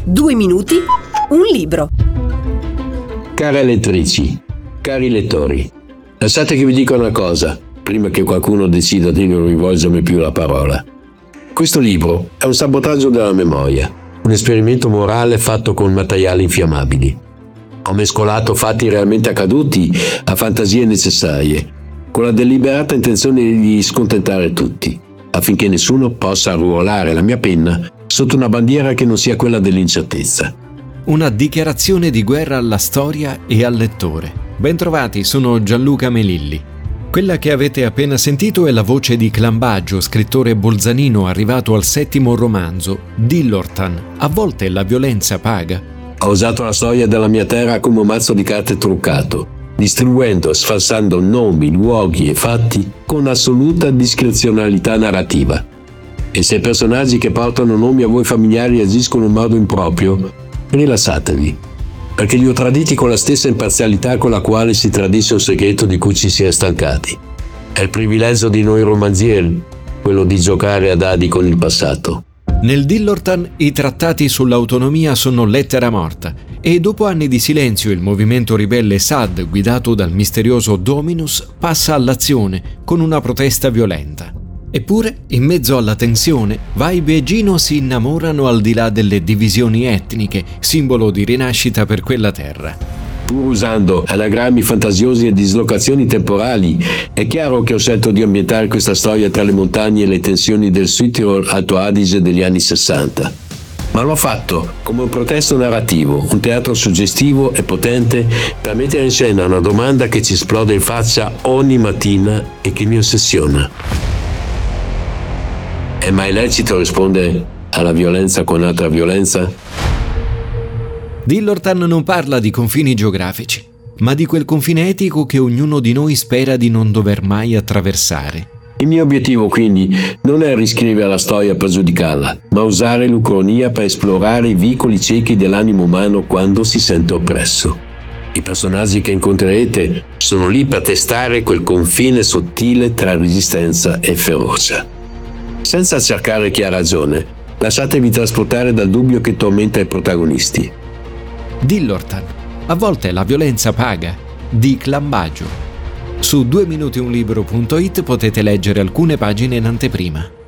2 minuti, un libro. Care lettrici, cari lettori, lasciate che vi dica una cosa, prima che qualcuno decida di non rivolgermi più la parola. Questo libro è un sabotaggio della memoria, un esperimento morale fatto con materiali infiammabili. Ho mescolato fatti realmente accaduti a fantasie necessarie, con la deliberata intenzione di scontentare tutti, affinché nessuno possa arruolare la mia penna sotto una bandiera che non sia quella dell'incertezza. Una dichiarazione di guerra alla storia e al lettore. Bentrovati, sono Gianluca Melilli. Quella che avete appena sentito è la voce di Clambaggio, scrittore bolzanino arrivato al 7° romanzo, Dillortan. A volte la violenza paga. Ho usato la storia della mia terra come un mazzo di carte truccato, distribuendo e sfalsando nomi, luoghi e fatti con assoluta discrezionalità narrativa. E se i personaggi che portano nomi a voi familiari agiscono in modo improprio, rilassatevi, perché li ho traditi con la stessa imparzialità con la quale si tradisce un segreto di cui ci si è stancati. È il privilegio di noi romanzieri, quello di giocare a dadi con il passato. Nel Dillortan i trattati sull'autonomia sono lettera morta e dopo anni di silenzio il movimento ribelle Sad, guidato dal misterioso Dominus, passa all'azione con una protesta violenta. Eppure, in mezzo alla tensione, Vibe e Gino si innamorano al di là delle divisioni etniche, simbolo di rinascita per quella terra. Pur usando anagrammi fantasiosi e dislocazioni temporali, è chiaro che ho scelto di ambientare questa storia tra le montagne e le tensioni del Südtirol Alto Adige degli anni 60. Ma l'ho fatto come un protesto narrativo, un teatro suggestivo e potente per mettere in scena una domanda che ci esplode in faccia ogni mattina e che mi ossessiona. È mai lecito rispondere alla violenza con altra violenza? Dillortan non parla di confini geografici, ma di quel confine etico che ognuno di noi spera di non dover mai attraversare. Il mio obiettivo, quindi, non è riscrivere la storia per giudicarla, ma usare l'ucronia per esplorare i vicoli ciechi dell'animo umano quando si sente oppresso. I personaggi che incontrerete sono lì per testare quel confine sottile tra resistenza e ferocia. Senza cercare chi ha ragione, lasciatevi trasportare dal dubbio che tormenta i protagonisti. Dillortan. A volte la violenza paga, di Clambaggio. Su 2minutiunlibro.it potete leggere alcune pagine in anteprima.